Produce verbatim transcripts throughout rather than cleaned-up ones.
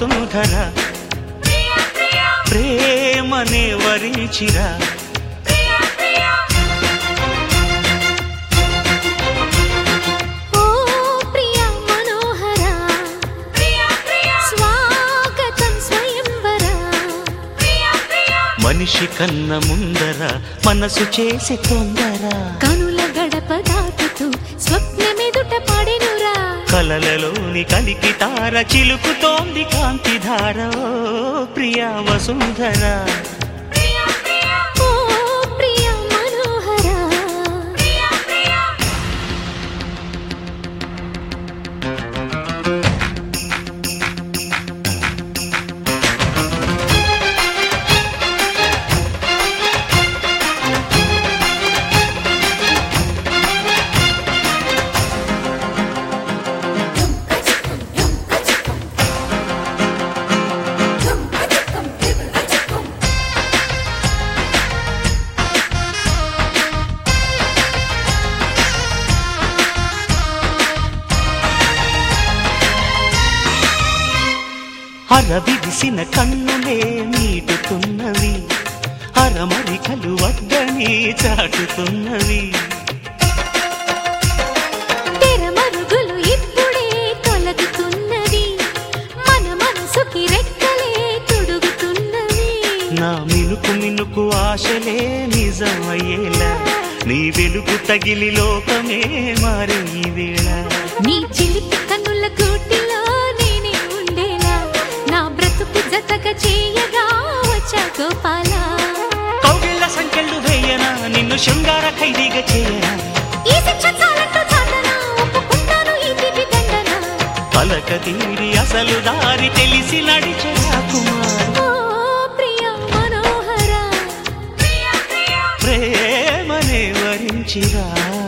వసుంధర ప్రేమనే వరించిరా మనిషి కన్న ముందర మనసు చేసే తొందర కనుల గడప దాటుతూ స్వప్నమెదుట పడెనురా కలలలోని కలికి తార చిలుకుతోంది కాంతి ధార ప్రియా వసుంధర అరవిడిసిన కన్నులే నీటుతున్నవి అరమరికలు వద్దని చాటుతున్నవి తెరమరుగులు ఇప్పుడే తొలగుతున్నది మన మనసుకి రెక్కలే తొడుగుతున్నవి నా మినుకు మినుకు ఆశలే నిజమయ్యేలా నీ వెలుగు తగిలి లోకమే మారే ఈ వేళ నీ చిలిపి కన్నుల కూటిలో నేనే ఉండేలా నా బ్రతుకు జతగా చేయగా వచ్చా గోపాల కౌగిళ్ళ సంఖ్యలు వేయనా నిన్ను శృంగార ఖైదీగా చేయనా ఈ శిక్ష చాలంటూ చాటనా ఒప్పుకుంటాను ఈ తీపి దండన పలక తీరి అసలు దారి తెలిసి నడిచే కుమార్ ఓ ప్రియా మనోహర ప్రేమనే వరించిరా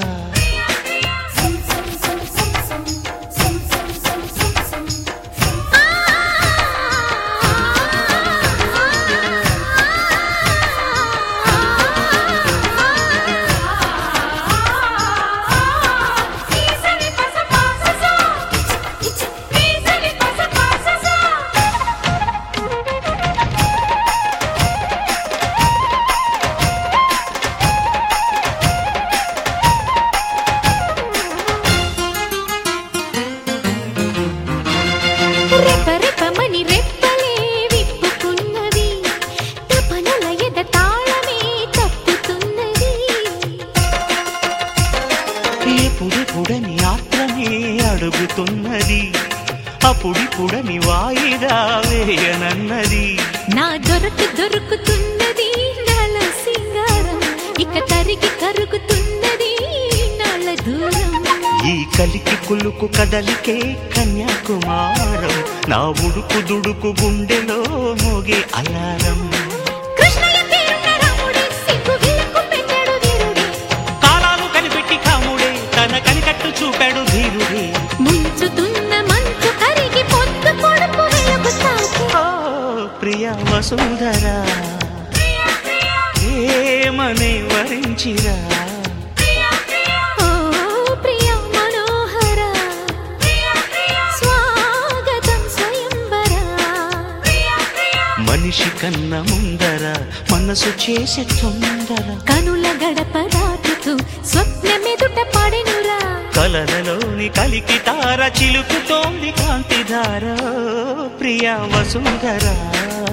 రెపరెపమని రెప్పలే విప్పుకున్నవి తపనల ఎద తాళమే తప్పుతున్నది ఎప్పుడెప్పుడని ఆత్రమే అడుగుతున్నది అప్పుడిప్పుడని వాయిదా వేయనన్నది నా దొరకు దొరుకుతున్నది నాల సింగారం ఇక తరిగి కరుగుతున్నది నాల దూరం ఈ కలికి కులుకు కదలికే కన్యాకుమారం నా ఉడుకు దుడుకు గుండెలో మోగే అలారం కృష్ణయ్య పేరున్న రాముడే సిగ్గు విలకు పెట్టాడు వీరుడే కాలాలు కనిపెట్టి కాముడే తన కనికట్టు చూపాడు ధీరుడే ముంచుతున్న మంచు కరిగి పొద్దు పొడుపు వెలుగు తాకి ఓ ప్రియా వసుంధర ఏమనే వరించిరా ఓ ప్రియా మనోహర స్వాగతం స్వయంవర మనిషి కన్న ముందర మనసు చేసే తొందర కనుల గడప దాటుతూ స్వప్నమెదుట పడెనురా కలలలోని కలికి తార చిలుకుతోంది కాంతి ధార ప్రియా వసుంధర